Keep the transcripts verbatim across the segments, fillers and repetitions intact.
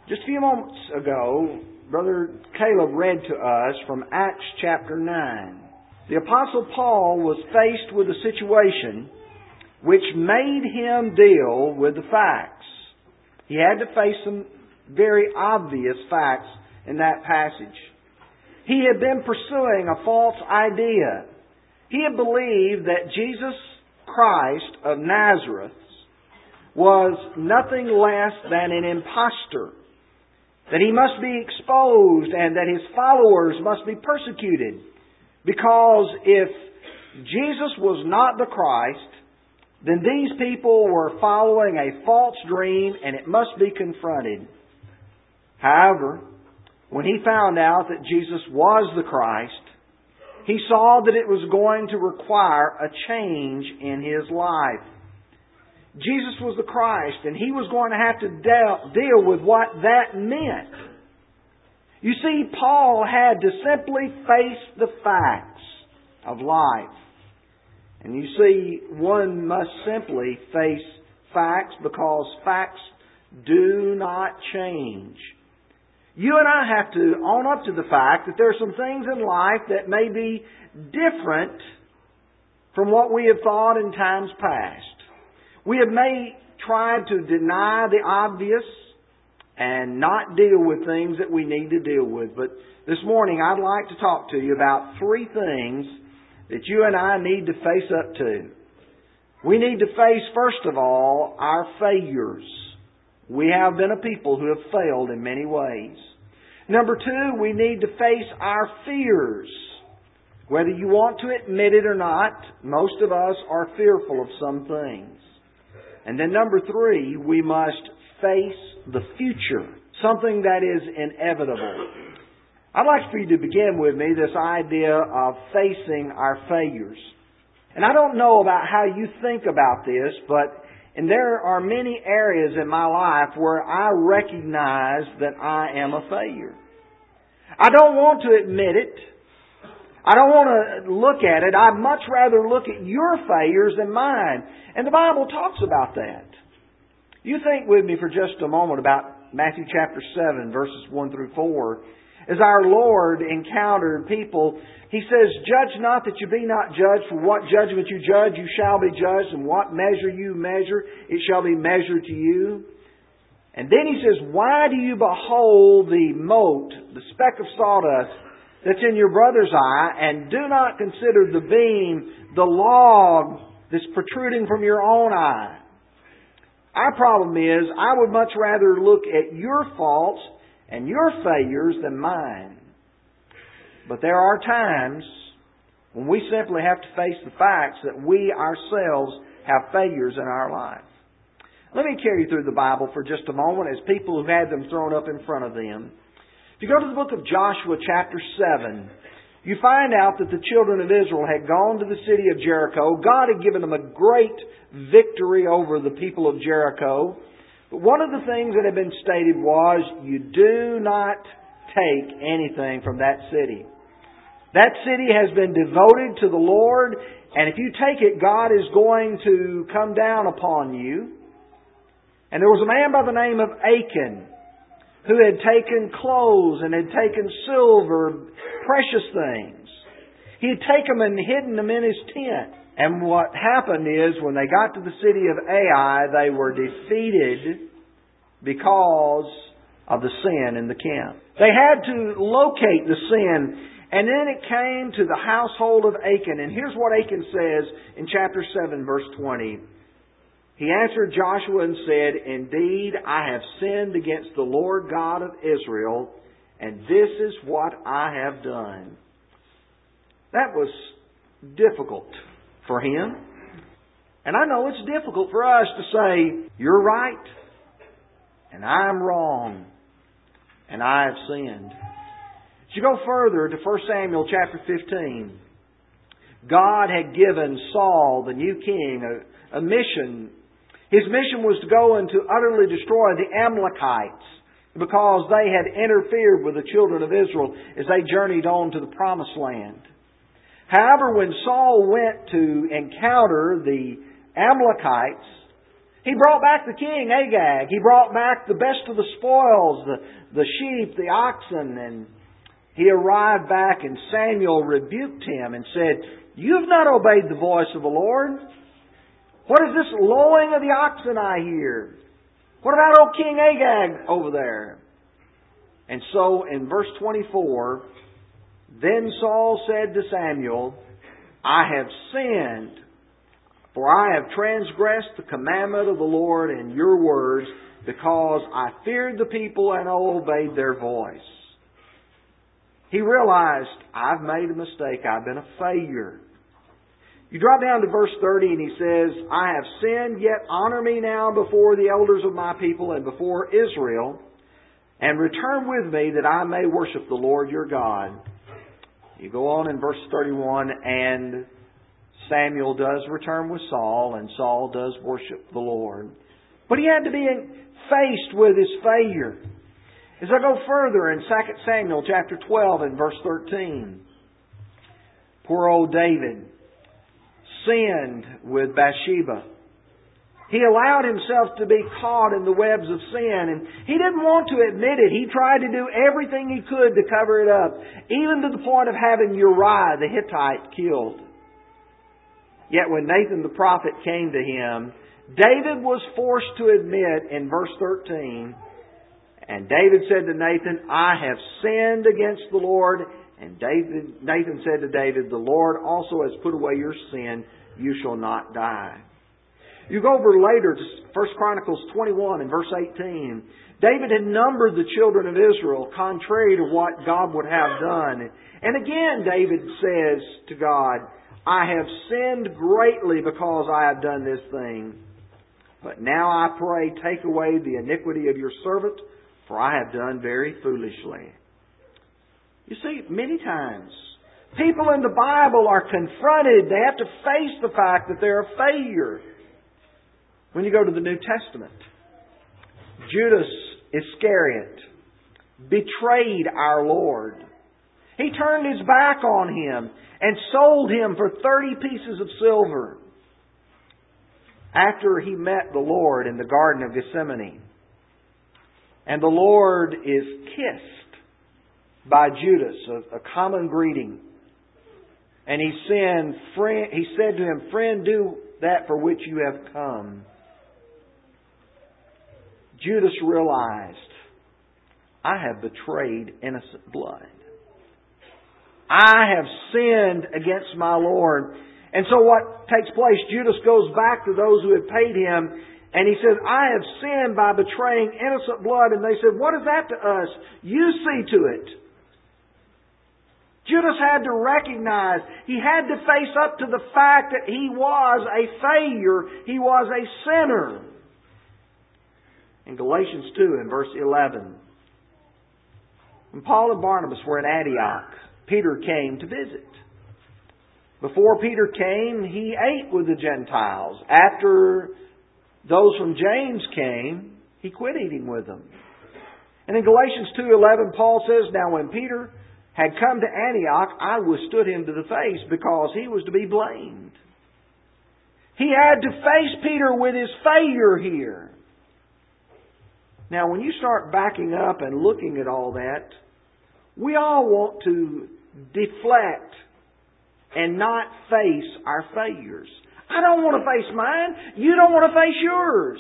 Just a few moments ago, Brother Caleb read to us from Acts chapter nine. The Apostle Paul was faced with a situation which made him deal with the facts. He had to face some very obvious facts in that passage. He had been pursuing a false idea. He had believed that Jesus Christ of Nazareth was nothing less than an impostor, that he must be exposed and that his followers must be persecuted, because if Jesus was not the Christ, then these people were following a false dream and it must be confronted. However, when he found out that Jesus was the Christ, he saw that it was going to require a change in his life. Jesus was the Christ, and he was going to have to deal with what that meant. You see, Paul had to simply face the facts of life. And you see, one must simply face facts because facts do not change. You and I have to own up to the fact that there are some things in life that may be different from what we have thought in times past. We have may tried to deny the obvious and not deal with things that we need to deal with. But this morning I'd like to talk to you about three things that you and I need to face up to. We need to face, first of all, our failures. We have been a people who have failed in many ways. Number two, we need to face our fears. Whether you want to admit it or not, most of us are fearful of some things. And then number three, we must face the future, something that is inevitable. I'd like for you to begin with me this idea of facing our failures. And I don't know about how you think about this, but and there are many areas in my life where I recognize that I am a failure. I don't want to admit it. I don't want to look at it. I'd much rather look at your failures than mine. And the Bible talks about that. You think with me for just a moment about Matthew chapter seven, verses one through four. As our Lord encountered people, He says, "Judge not that you be not judged, for what judgment you judge, you shall be judged, and what measure you measure, it shall be measured to you." And then He says, "Why do you behold the mote, the speck of sawdust that's in your brother's eye, and do not consider the beam, the log that's protruding from your own eye?" Our problem is, I would much rather look at your faults and your failures than mine. But there are times when we simply have to face the facts that we ourselves have failures in our life. Let me carry you through the Bible for just a moment as people who had them thrown up in front of them. If you go to the book of Joshua chapter seven, you find out that the children of Israel had gone to the city of Jericho. God had given them a great victory over the people of Jericho. But one of the things that had been stated was, you do not take anything from that city. That city has been devoted to the Lord, and if you take it, God is going to come down upon you. And there was a man by the name of Achan who had taken clothes and had taken silver, precious things. He had taken them and hidden them in his tent. And what happened is, when they got to the city of Ai, they were defeated because of the sin in the camp. They had to locate the sin. And then it came to the household of Achan. And here's what Achan says in chapter seven, verse twenty. He answered Joshua and said, "Indeed, I have sinned against the Lord God of Israel, and this is what I have done." That was difficult for him. And I know it's difficult for us to say, "You're right, and I'm wrong, and I have sinned." As you go further to First Samuel chapter fifteen, God had given Saul, the new king, a, a mission. His mission was to go and to utterly destroy the Amalekites because they had interfered with the children of Israel as they journeyed on to the Promised Land. However, when Saul went to encounter the Amalekites, He brought back the king, Agag. He brought back the best of the spoils, the, the sheep, the oxen, and he arrived back and Samuel rebuked him and said, "You've not obeyed the voice of the Lord. What is this lowing of the oxen I hear? What about old King Agag over there?" And so in verse twenty-four, then Saul said to Samuel, "I have sinned, for I have transgressed the commandment of the Lord and your words, because I feared the people and obeyed their voice." He realized, I've made a mistake. I've been a failure. You drop down to verse thirty and he says, "I have sinned, yet honor me now before the elders of my people and before Israel, and return with me that I may worship the Lord your God." You go on in verse thirty-one, and Samuel does return with Saul, and Saul does worship the Lord. But he had to be faced with his failure. As I go further in Second Samuel chapter twelve and verse thirteen, poor old David sinned with Bathsheba. He allowed himself to be caught in the webs of sin, and he didn't want to admit it. He tried to do everything he could to cover it up, even to the point of having Uriah the Hittite killed. Yet when Nathan the prophet came to him, David was forced to admit in verse thirteen, and David said to Nathan, "I have sinned against the Lord." And David, Nathan said to David, "The Lord also has put away your sin. You shall not die." You go over later to First Chronicles twenty-one and verse eighteen. David had numbered the children of Israel contrary to what God would have done. And again David says to God, "I have sinned greatly because I have done this thing. But now I pray, take away the iniquity of your servant, for I have done very foolishly." You see, many times, people in the Bible are confronted. They have to face the fact that they're a failure. When you go to the New Testament, Judas Iscariot betrayed our Lord. He turned his back on Him and sold Him for thirty pieces of silver after he met the Lord in the Garden of Gethsemane. And the Lord is kissed by Judas, a, a common greeting. And he said, friend, he said to him, "Friend, do that for which you have come." Judas realized, I have betrayed innocent blood. I have sinned against my Lord. And so what takes place? Judas goes back to those who had paid him, and he says, "I have sinned by betraying innocent blood." And they said, "What is that to us? You see to it." Judas had to recognize, he had to face up to the fact that he was a failure. He was a sinner. In Galatians two and verse eleven, when Paul and Barnabas were in Antioch, Peter came to visit. Before Peter came, he ate with the Gentiles. After those from James came, he quit eating with them. And in Galatians two eleven, Paul says, "Now when Peter had come to Antioch, I withstood him to the face because he was to be blamed." He had to face Peter with his failure here. Now, when you start backing up and looking at all that, we all want to deflect and not face our failures. I don't want to face mine. You don't want to face yours.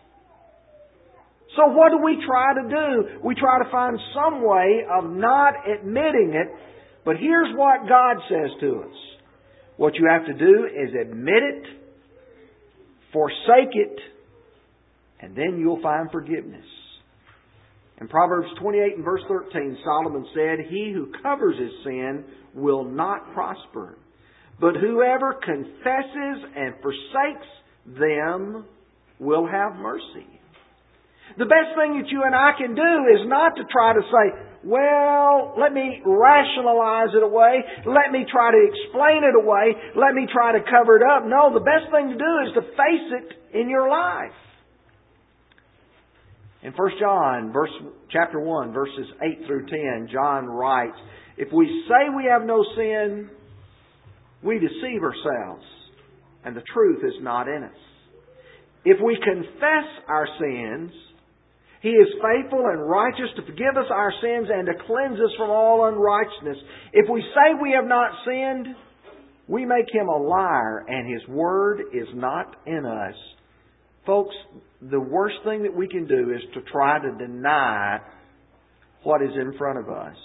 So what do we try to do? We try to find some way of not admitting it. But here's what God says to us. What you have to do is admit it, forsake it, and then you'll find forgiveness. In Proverbs twenty-eight and verse thirteen, Solomon said, "He who covers his sin will not prosper, but whoever confesses and forsakes them will have mercy." The best thing that you and I can do is not to try to say, "Well, let me rationalize it away. Let me try to explain it away. Let me try to cover it up." No, the best thing to do is to face it in your life. In First John, verse, chapter one, verses eight through ten, John writes, "If we say we have no sin, we deceive ourselves, and the truth is not in us. If we confess our sins, He is faithful and righteous to forgive us our sins and to cleanse us from all unrighteousness. If we say we have not sinned, we make Him a liar, and His Word is not in us. Folks, the worst thing that we can do is to try to deny what is in front of us.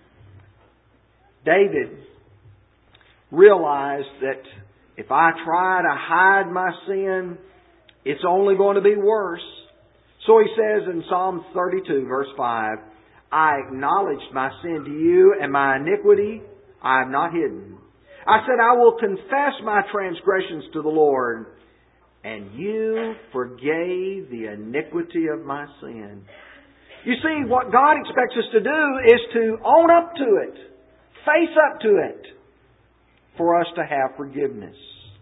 David realized that if I try to hide my sin, it's only going to be worse. So he says in Psalm thirty-two, verse five, I acknowledged my sin to You, and my iniquity I have not hidden. I said, I will confess my transgressions to the Lord, and You forgave the iniquity of my sin. You see, what God expects us to do is to own up to it, face up to it, for us to have forgiveness.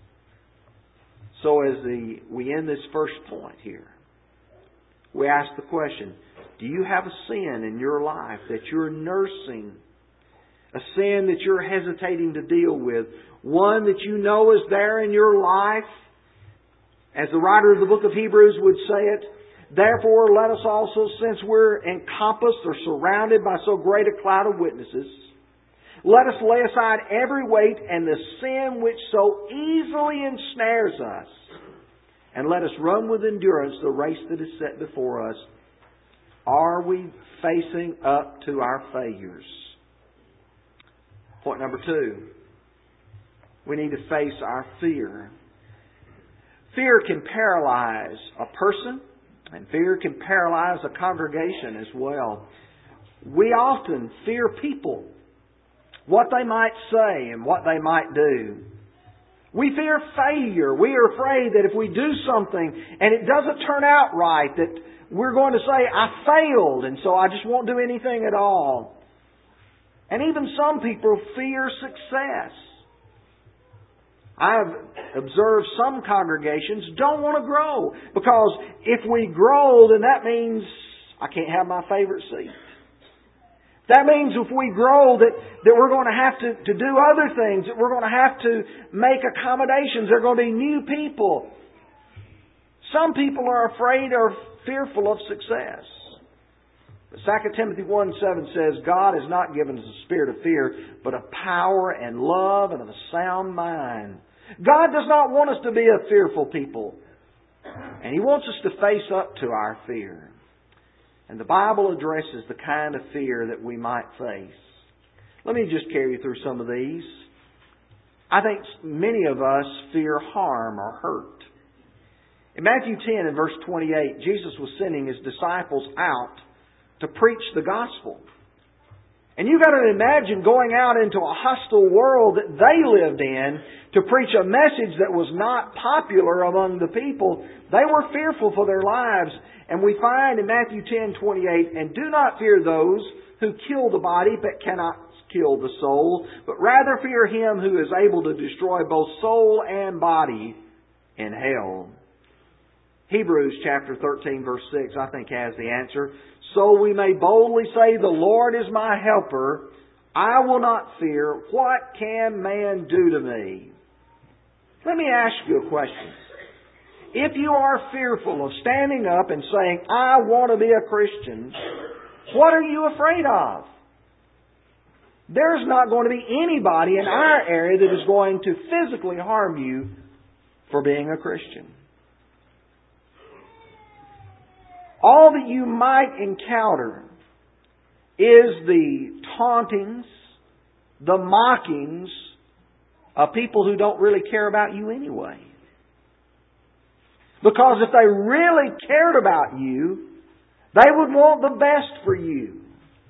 So as the we end this first point here, we ask the question, do you have a sin in your life that you're nursing? A sin that you're hesitating to deal with? One that you know is there in your life? As the writer of the book of Hebrews would say it, therefore let us also, since we're encompassed or surrounded by so great a cloud of witnesses, let us lay aside every weight and the sin which so easily ensnares us, and let us run with endurance the race that is set before us. Are we facing up to our failures? Point number two, we need to face our fear. Fear can paralyze a person, and fear can paralyze a congregation as well. We often fear people, what they might say and what they might do. We fear failure. We are afraid that if we do something and it doesn't turn out right, that we're going to say, I failed, and so I just won't do anything at all. And even some people fear success. I've observed some congregations don't want to grow, because if we grow, then that means I can't have my favorite seat. That means if we grow that, that we're going to have to, to do other things, that we're going to have to make accommodations. There are going to be new people. Some people are afraid or fearful of success. Second Timothy one seven says, God has not given us a spirit of fear, but of power and love and of a sound mind. God does not want us to be a fearful people. And He wants us to face up to our fear. And the Bible addresses the kind of fear that we might face. Let me just carry you through some of these. I think many of us fear harm or hurt. In Matthew ten and verse twenty-eight, Jesus was sending His disciples out to preach the gospel. And you've got to imagine going out into a hostile world that they lived in to preach a message that was not popular among the people. They were fearful for their lives. And we find in Matthew ten twenty-eight, and do not fear those who kill the body but cannot kill the soul, but rather fear Him who is able to destroy both soul and body in hell. Hebrews chapter thirteen verse six I think has the answer. So we may boldly say, the Lord is my helper. I will not fear. What can man do to me? Let me ask you a question. If you are fearful of standing up and saying, I want to be a Christian, what are you afraid of? There's not going to be anybody in our area that is going to physically harm you for being a Christian. All that you might encounter is the tauntings, the mockings of people who don't really care about you anyway. Because if they really cared about you, they would want the best for you.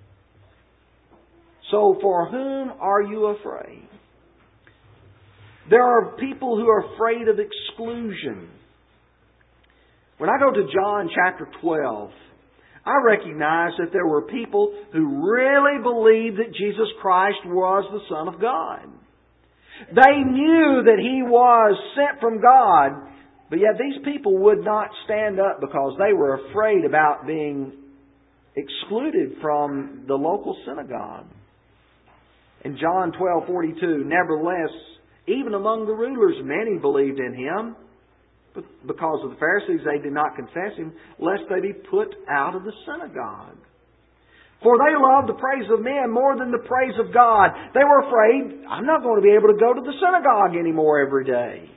So for whom are you afraid? There are people who are afraid of exclusion. When I go to John chapter twelve, I recognize that there were people who really believed that Jesus Christ was the Son of God. They knew that He was sent from God, but yet these people would not stand up because they were afraid about being excluded from the local synagogue. In John twelve forty-two, nevertheless, even among the rulers, many believed in Him. But because of the Pharisees, they did not confess Him, lest they be put out of the synagogue. For they loved the praise of men more than the praise of God. They were afraid, I'm not going to be able to go to the synagogue anymore every day.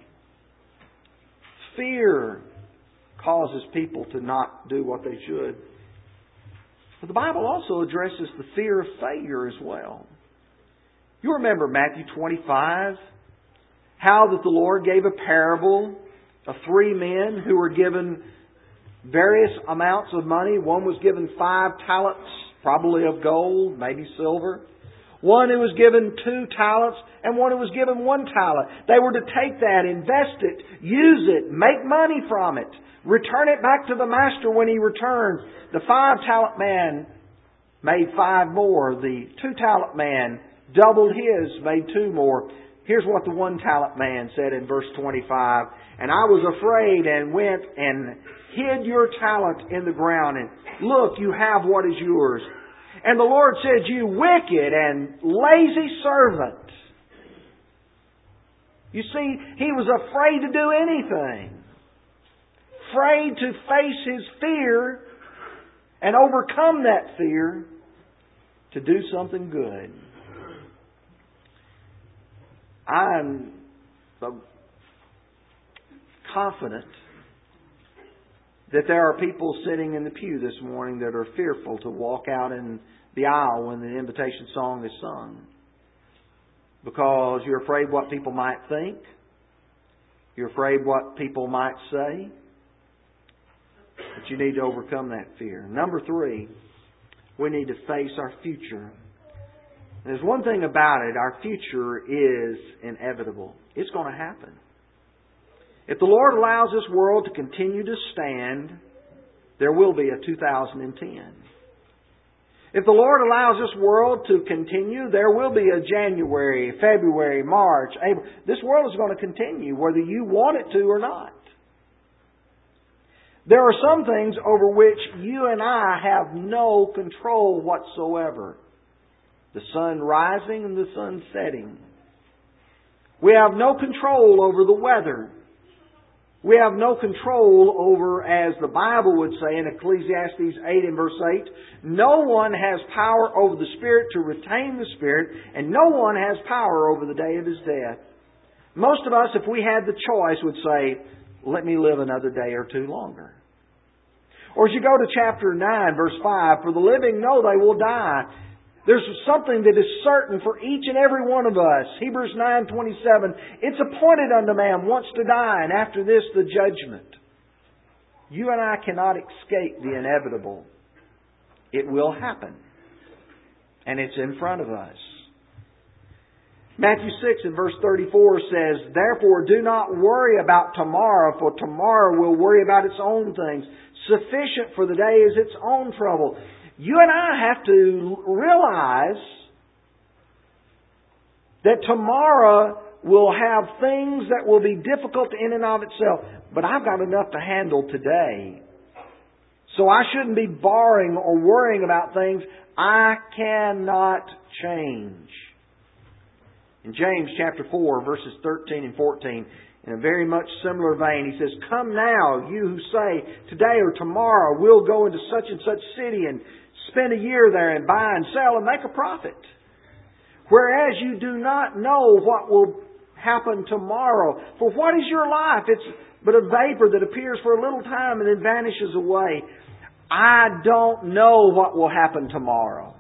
Fear causes people to not do what they should. But the Bible also addresses the fear of failure as well. You remember Matthew twenty-five, how that the Lord gave a parable of three men who were given various amounts of money. One was given five talents, probably of gold, maybe silver. One who was given two talents, and one who was given one talent. They were to take that, invest it, use it, make money from it, return it back to the master when he returns. The five-talent man made five more. The two-talent man doubled his, made two more. Here's what the one-talent man said in verse twenty-five. And I was afraid and went and hid your talent in the ground. And look, you have what is yours. And the Lord said, you wicked and lazy servant. You see, he was afraid to do anything. Afraid to face his fear and overcome that fear to do something good. I'm so confident that there are people sitting in the pew this morning that are fearful to walk out in the aisle when the invitation song is sung. Because you're afraid what people might think. You're afraid what people might say. But you need to overcome that fear. Number three, we need to face our future. There's one thing about it, our future is inevitable. It's going to happen. If the Lord allows this world to continue to stand, there will be a two thousand ten. If the Lord allows this world to continue, there will be a January, February, March, April. This world is going to continue whether you want it to or not. There are some things over which you and I have no control whatsoever. The sun rising and the sun setting. We have no control over the weather. We have no control over, as the Bible would say in Ecclesiastes eight and verse eight, no one has power over the Spirit to retain the Spirit, and no one has power over the day of his death. Most of us, if we had the choice, would say, let me live another day or two longer. Or as you go to chapter nine, verse five, for the living know they will die. There's something that is certain for each and every one of us. Hebrews nine twenty-seven. It's appointed unto man once to die, and after this the judgment. You and I cannot escape the inevitable. It will happen. And it's in front of us. Matthew six and verse thirty-four says, therefore do not worry about tomorrow, for tomorrow will worry about its own things. Sufficient for the day is its own trouble. You and I have to realize that tomorrow will have things that will be difficult in and of itself. But I've got enough to handle today. So I shouldn't be borrowing or worrying about things I cannot change. In James chapter four, verses thirteen and fourteen, in a very much similar vein, he says, come now, you who say, today or tomorrow we'll go into such and such city and spend a year there and buy and sell and make a profit. Whereas you do not know what will happen tomorrow. For what is your life? It's but a vapor that appears for a little time and then vanishes away. I don't know what will happen tomorrow.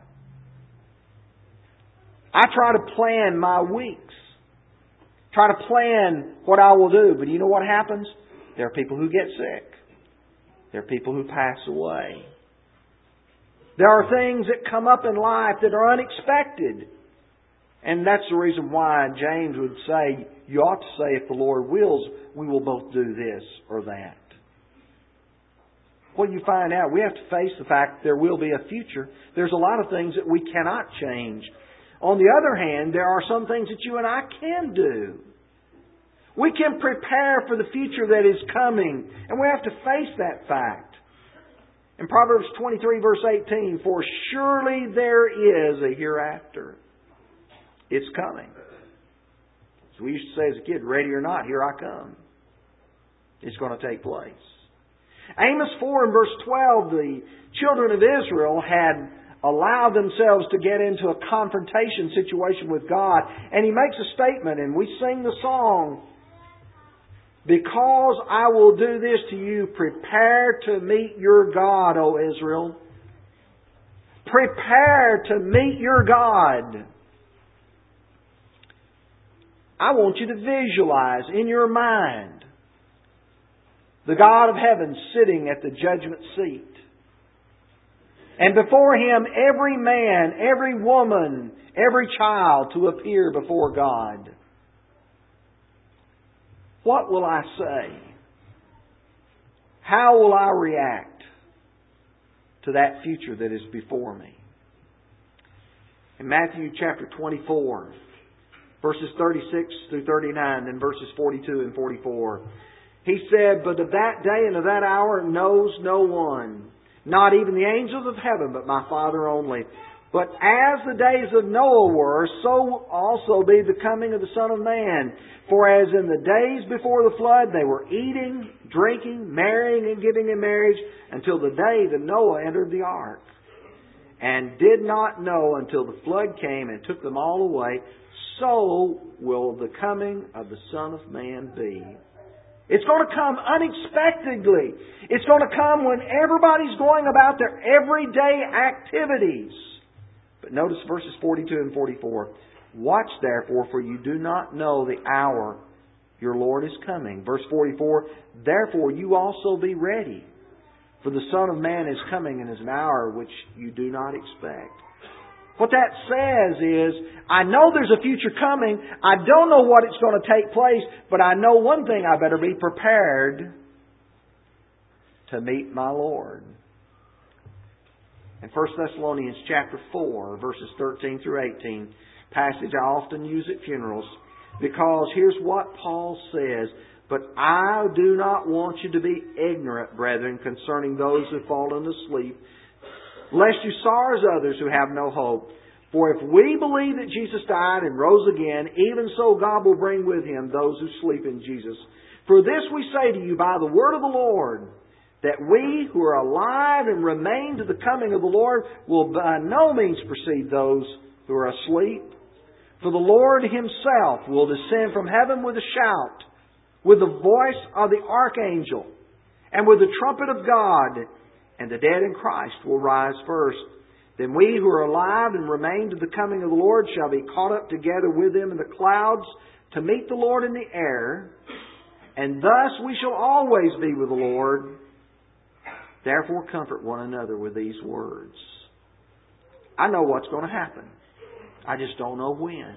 I try to plan my weeks. Try to plan what I will do. But you know what happens? There are people who get sick. There are people who pass away. There are things that come up in life that are unexpected. And that's the reason why James would say, you ought to say, if the Lord wills, we will both do this or that. What do you find out? We have to face the fact that there will be a future. There's a lot of things that we cannot change. On the other hand, there are some things that you and I can do. We can prepare for the future that is coming. And we have to face that fact. In Proverbs twenty-three verse eighteen, for surely there is a hereafter. It's coming. As we used to say as a kid, ready or not, here I come. is going to take place. Amos four and verse twelve, the children of Israel had allowed themselves to get into a confrontation situation with God. And He makes a statement, and we sing the song, "Because I will do this to you, prepare to meet your God, O Israel." Prepare to meet your God. I want you to visualize in your mind the God of heaven sitting at the judgment seat. And before Him, every man, every woman, every child to appear before God. What will I say? How will I react to that future that is before me? In Matthew chapter twenty-four, verses thirty-six through thirty-nine, and verses forty-two and forty-four, He said, "But of that day and of that hour knows no one, not even the angels of heaven, but my Father only. But as the days of Noah were, so will also be the coming of the Son of Man. For as in the days before the flood, they were eating, drinking, marrying, and giving in marriage, until the day that Noah entered the ark, and did not know until the flood came and took them all away, so will the coming of the Son of Man be." It's going to come unexpectedly. It's going to come when everybody's going about their everyday activities. But notice verses forty-two and forty-four. "Watch therefore, for you do not know the hour your Lord is coming." Verse forty-four. "Therefore you also be ready, for the Son of Man is coming in an hour which you do not expect." What that says is, I know there's a future coming. I don't know what it's going to take place, but I know one thing: I better be prepared to meet my Lord. In First Thessalonians chapter four, verses thirteen through eighteen, passage I often use at funerals, because here's what Paul says: "But I do not want you to be ignorant, brethren, concerning those who have fallen asleep, lest you sorrow as others who have no hope. For if we believe that Jesus died and rose again, even so God will bring with Him those who sleep in Jesus. For this we say to you by the word of the Lord, that we who are alive and remain to the coming of the Lord will by no means precede those who are asleep. For the Lord Himself will descend from heaven with a shout, with the voice of the archangel, and with the trumpet of God, and the dead in Christ will rise first. Then we who are alive and remain to the coming of the Lord shall be caught up together with them in the clouds to meet the Lord in the air, and thus we shall always be with the Lord. Therefore comfort one another with these words." I know what's going to happen. I just don't know when.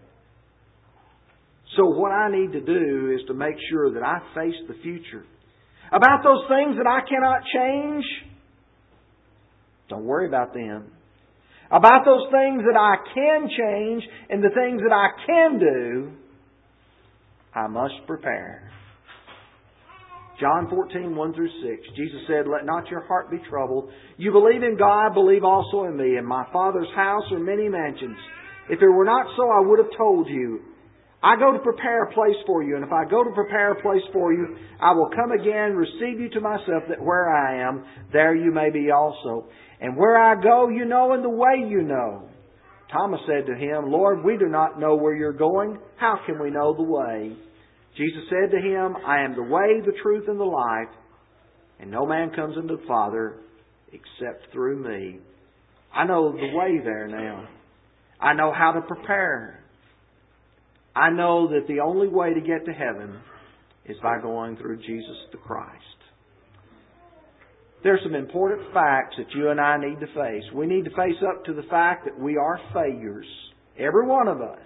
So what I need to do is to make sure that I face the future. About those things that I cannot change, don't worry about them. About those things that I can change and the things that I can do, I must prepare. John fourteen, one through six. Jesus said, "Let not your heart be troubled. You believe in God, believe also in me. In my Father's house are many mansions. If it were not so, I would have told you. I go to prepare a place for you, and if I go to prepare a place for you, I will come again, receive you to myself, that where I am, there you may be also. And where I go, you know, and the way you know." Thomas said to Him, "Lord, we do not know where you're going. How can we know the way?" Jesus said to him, "I am the way, the truth, and the life, and no man comes unto the Father except through me." I know the way there now. I know how to prepare. I know that the only way to get to heaven is by going through Jesus the Christ. There are some important facts that you and I need to face. We need to face up to the fact that we are failures. Every one of us.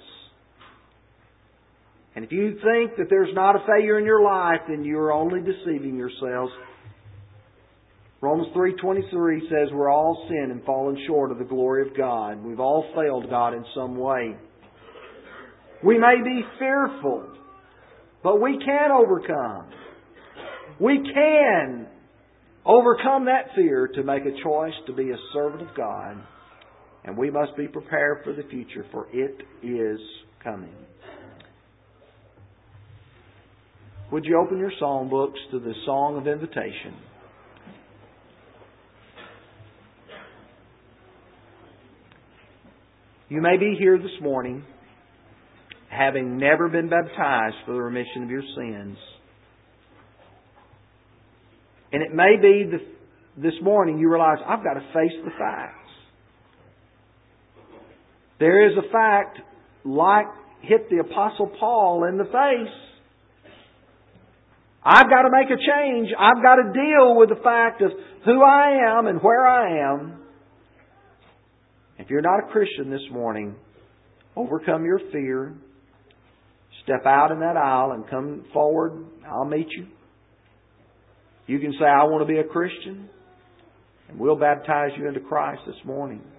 And if you think that there's not a failure in your life, then you're only deceiving yourselves. Romans three twenty-three says we're all sinned and fallen short of the glory of God. We've all failed God in some way. We may be fearful, but we can overcome. We can overcome that fear to make a choice to be a servant of God. And we must be prepared for the future, for it is coming. would you open your song books to the song of invitation? You may be here this morning having never been baptized for the remission of your sins. And it may be that this morning you realize, I've got to face the facts. There is a fact like hit the Apostle Paul in the face. I've got to make a change. I've got to deal with the fact of who I am and where I am. If you're not a Christian this morning, overcome your fear. Step out in that aisle and come forward. I'll meet you. You can say, I want to be a Christian. And we'll baptize you into Christ this morning.